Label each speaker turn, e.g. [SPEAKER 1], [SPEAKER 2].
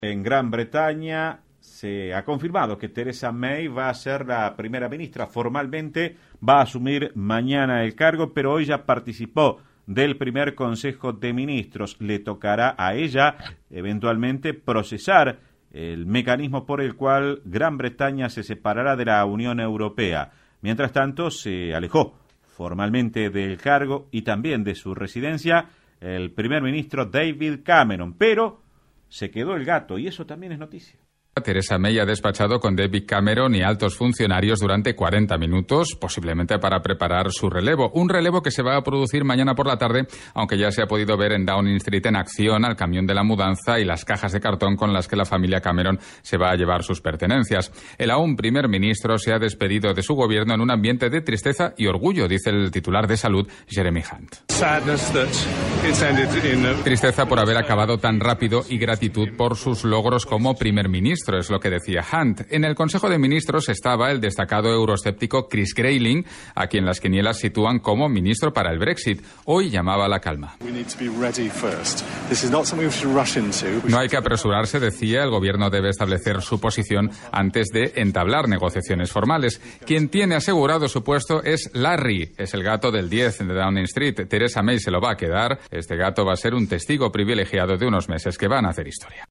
[SPEAKER 1] En Gran Bretaña se ha confirmado que Theresa May va a ser la primera ministra. Formalmente va a asumir mañana el cargo, pero hoy ya participó del primer Consejo de Ministros. Le tocará a ella eventualmente procesar el mecanismo por el cual Gran Bretaña se separará de la Unión Europea. Mientras tanto, se alejó formalmente del cargo y también de su residencia el primer ministro David Cameron, pero se quedó el gato y eso también es noticia.
[SPEAKER 2] Theresa May ha despachado con David Cameron y altos funcionarios durante 40 minutos, posiblemente para preparar su relevo. Un relevo que se va a producir mañana por la tarde, aunque ya se ha podido ver en Downing Street en acción al camión de la mudanza y las cajas de cartón con las que la familia Cameron se va a llevar sus pertenencias. El aún primer ministro se ha despedido de su gobierno en un ambiente de tristeza y orgullo, dice el titular de Salud, Jeremy Hunt. Tristeza por haber acabado tan rápido y gratitud por sus logros como primer ministro. Es lo que decía Hunt. En el Consejo de Ministros estaba el destacado euroescéptico Chris Grayling, a quien las quinielas sitúan como ministro para el Brexit. Hoy llamaba a la calma. No hay que apresurarse, decía, el gobierno debe establecer su posición antes de entablar negociaciones formales. Quien tiene asegurado su puesto es Larry, es el gato del 10 de Downing Street. Theresa May se lo va a quedar. Este gato va a ser un testigo privilegiado de unos meses que van a hacer historia.